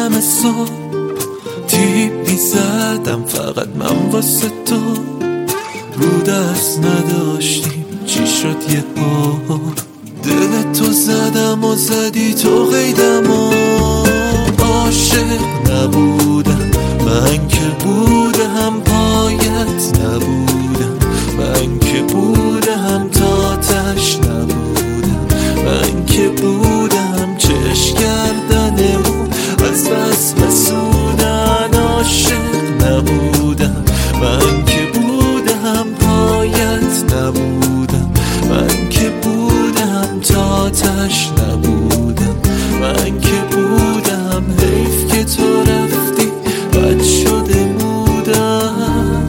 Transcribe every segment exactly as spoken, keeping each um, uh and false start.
دم صبح تیپ میزدم فقط من واسه تو، رو دست نداشتیم چی شد یه ها، دل تو زدم و زدی تو قیدم و عاشق نبودم من که بودم پایت نبودم، من که بودم تاتش نبودم، من که بودم چشم کردنمون از بس بسودن، عاشق نبودم من که بودم پایت نبودم، من که بودم تاتش نبودم، من که بودم حیف که تو رفتی بد شده بودم.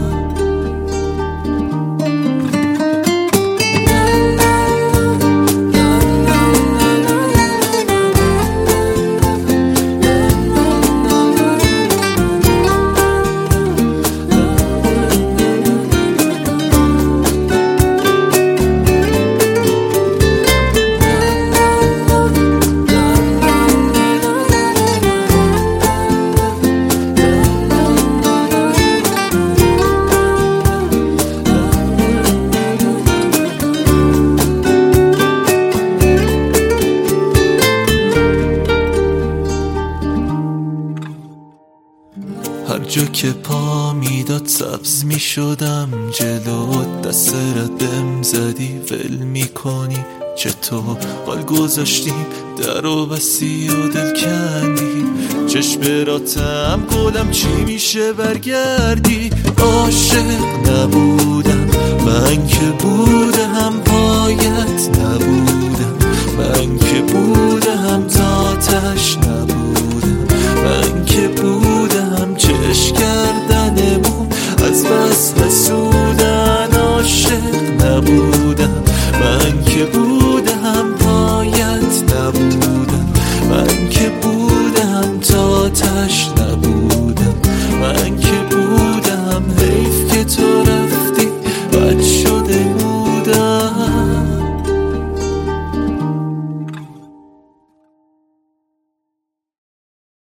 هر جا که پا میداد سبز میشدم جلوت، دست ردم زدی ول میکنی چطور، قال گذاشتیم در و بستی و دل کندی، چشم براتم گلم چی میشه برگردی، عاشق نبودم